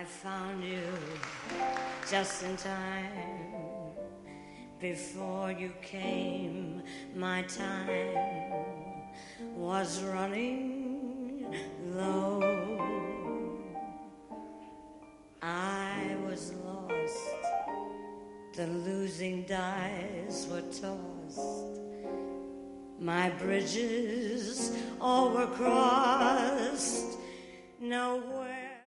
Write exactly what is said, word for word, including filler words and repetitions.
I found you just in time. Before you came, my time was running low. I was lost, the losing dice were tossed. My bridges all were crossed, nowhere